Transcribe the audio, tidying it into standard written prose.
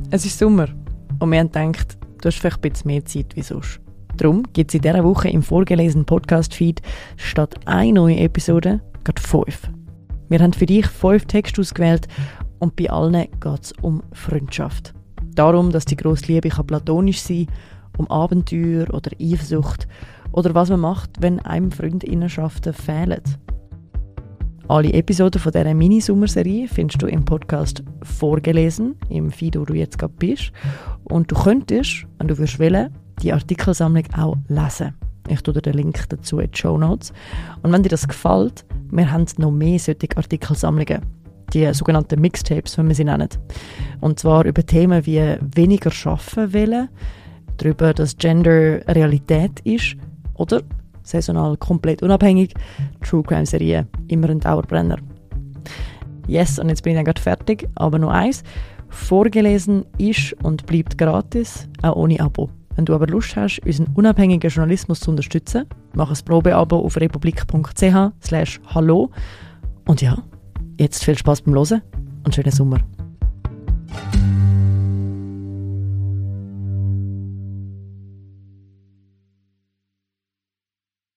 Es ist Sommer und wir haben gedacht, du hast vielleicht ein bisschen mehr Zeit wie sonst. Darum gibt es in dieser Woche im vorgelesenen Podcast-Feed statt eine neue Episode gerade 5. Wir haben für dich 5 Texte ausgewählt und bei allen geht es um Freundschaft. Darum, dass die grosse Liebe platonisch sein kann, um Abenteuer oder Eifersucht oder was man macht, wenn einem Freundinnenschaften fehlen. Alle Episoden von dieser Mini-Sommerserie findest du im Podcast «Vorgelesen», im Feed, wo du jetzt gerade bist. Und du könntest, wenn du willst, die Artikelsammlung auch lesen. Ich tue dir den Link dazu in die Shownotes. Und wenn dir das gefällt, wir haben noch mehr solche Artikelsammlungen. Die sogenannten Mixtapes, wie wir sie nennen. Und zwar über Themen wie weniger arbeiten wollen, darüber, dass Gender Realität ist oder saisonal komplett unabhängig, True Crime Serien, immer ein Dauerbrenner. Yes, und jetzt bin ich dann gerade fertig, aber noch eins. Vorgelesen ist und bleibt gratis, auch ohne Abo. Wenn du aber Lust hast, unseren unabhängigen Journalismus zu unterstützen, mach ein Probeabo auf republik.ch/hallo. Und ja, jetzt viel Spaß beim Hören und schönen Sommer.